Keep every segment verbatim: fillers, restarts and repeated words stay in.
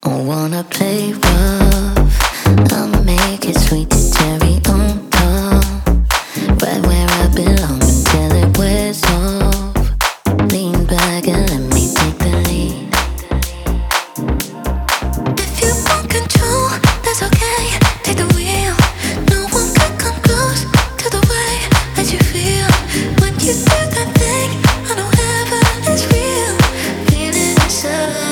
I wanna play rough. I'ma make it sweet to cherry on top. Right where I belong until it wears off. Lean back and let me take the lead. If you want control, that's okay. Take the wheel. No one can come close to the way that you feel when you do that thing. I know heaven is real. Feel it inside.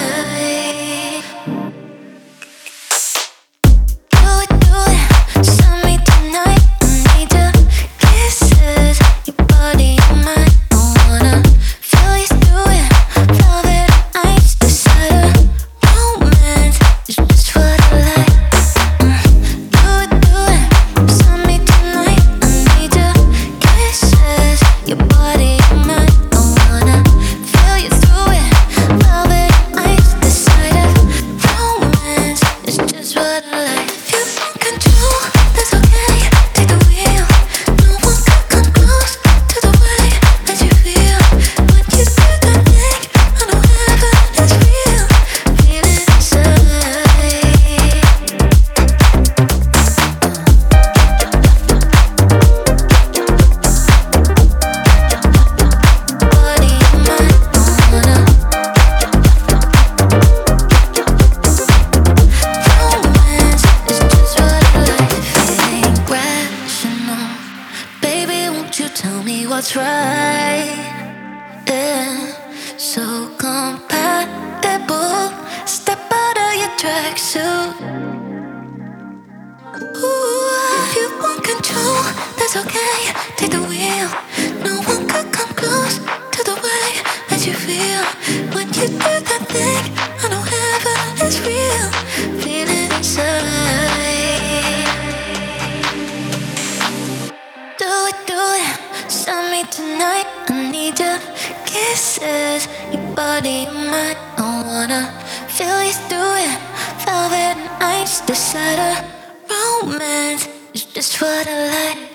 What's right, yeah, so compatible. Step out of your tracksuit. Ooh, if you want control, that's okay. Take the wheel. No one can come close to the way that you feel when you do that thing. I know heaven is real. Feel it inside. Do it, do it. Send me tonight, I need your kisses. Your body, your mind, I wanna feel you through it. Velvet and ice, the side of romance is just what I like.